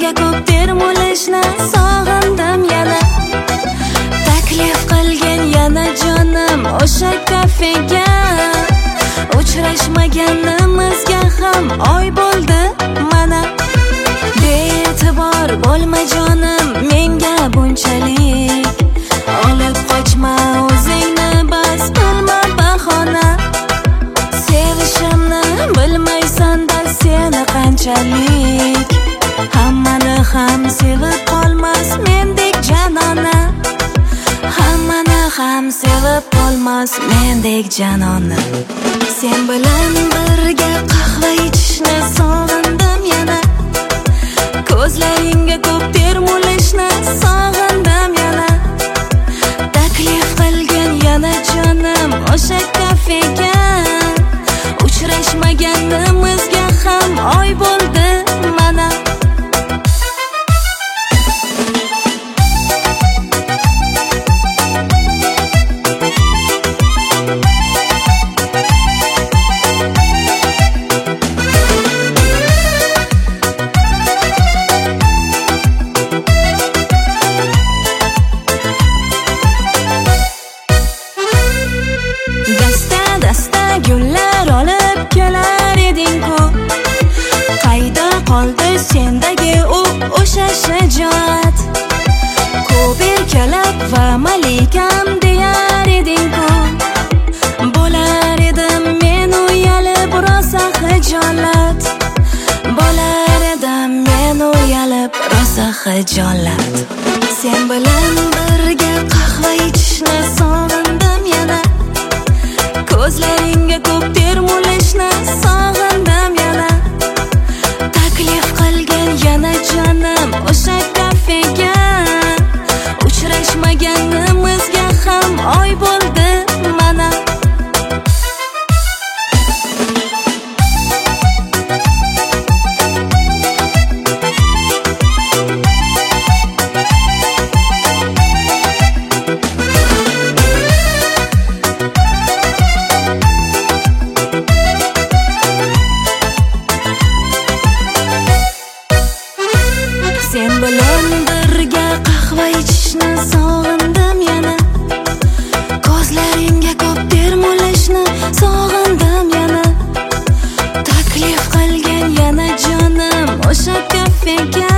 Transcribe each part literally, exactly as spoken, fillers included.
ko'zlaringga ko'p termulishni sog'indim yana. Taklif qilgin yana jonim o'sha kafega. Uchrashmaganimizga ham oy bo'ldi mana. Be'tibor bo'lma jonim menga bunchalik. Olib qochma o'zingni bas qilma bahona. Sevishimni bilmaysan-da seni qanchalik. Hammani ham sevib qolmas mendek janona. Hammani ham sevib qolmas mendek janona. Sen bilan birga qahva ichishni sog'indim yana. Ko'zlaringga ko'p termulishni sog'indim yana. Taklif qilgin yana jonim o'sha kafega. Uchrashmaganimizga ham oy bo'ldi mana. Gullar olib kelar eding-ku. Qayda qoldi sendagi u o'sha shijoat? Ko'p erkalab va malikam deyar eding-ku. Bo'lar edim men uyalib rosa xijolat. Bo'lar edim men uyalib rosa xijolat. Sen bilan birga qahva ichishni sog'indim yana. Ko'zlaringga ko'p termulishni sog'indim yana. Taklif qilgin yana jonim o'sha kafega. Uchrashmaganimizga ham oy bo'ldi mana. Sen bilan birga qahva ichishni sog'indim yana. Ko'zlaringga ko'p termulishni sog'indim yana. Taklif qilgin yana jonim o'sha kafega.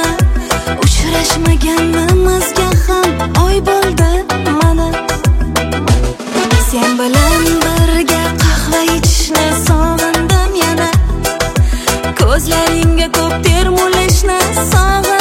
Uchrashmaganimizga ham oy bo'ldi mana. Sen bilan birga qahva ichishni sog'indim yana. Ko'zlaringga ko'p termulishni sog'indim.